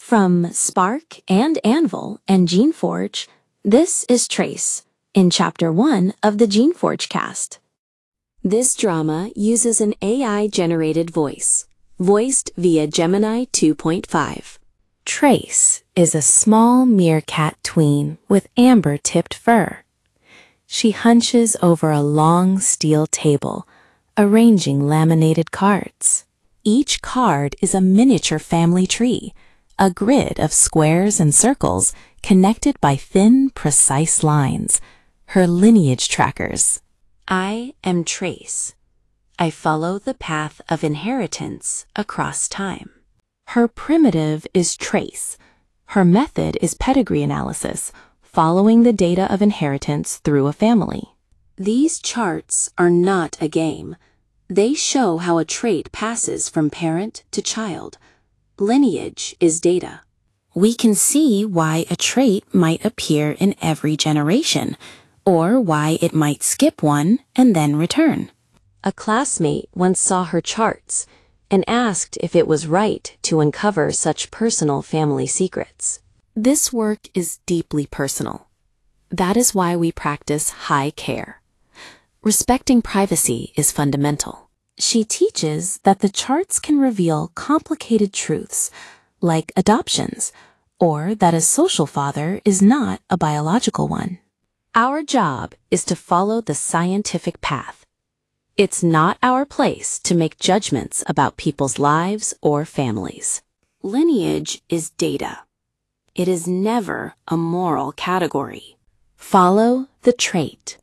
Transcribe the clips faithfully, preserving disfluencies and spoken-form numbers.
From Spark and Anvil and GeneForge, this is Trace, in Chapter one of the GeneForge cast. This drama uses an A I-generated voice, voiced via Gemini two point five. Trace is a small meerkat tween with amber-tipped fur. She hunches over a long steel table, arranging laminated cards. Each card is a miniature family tree, a grid of squares and circles connected by thin, precise lines, her lineage trackers. I am Trace. I follow the path of inheritance across time. Her primitive is Trace. Her method is pedigree analysis, following the data of inheritance through a family. These charts are not a game. They show how a trait passes from parent to child. Lineage is data. We can see why a trait might appear in every generation, or why it might skip one and then return. A classmate once saw her charts and asked if it was right to uncover such personal family secrets. This work is deeply personal. That is why we practice high care. Respecting privacy is fundamental. She teaches that the charts can reveal complicated truths, like adoptions, or that a social father is not a biological one. Our job is to follow the scientific path. It's not our place to make judgments about people's lives or families. Lineage is data. It is never a moral category. Follow the trait.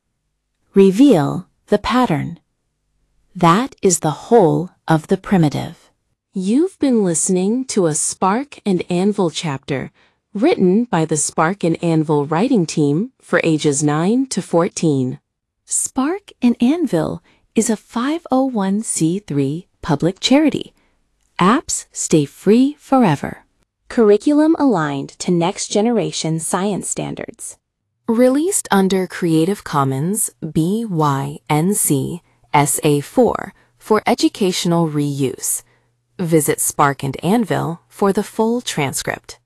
Reveal the pattern. That is the whole of the primitive. You've been listening to a Spark and Anvil chapter written by the Spark and Anvil writing team for ages nine to fourteen. Spark and Anvil is a five oh one c three public charity. Apps stay free forever. Curriculum aligned to next generation science standards. Released under Creative Commons B Y N C S A four for educational reuse. Visit Spark and Anvil for the full transcript.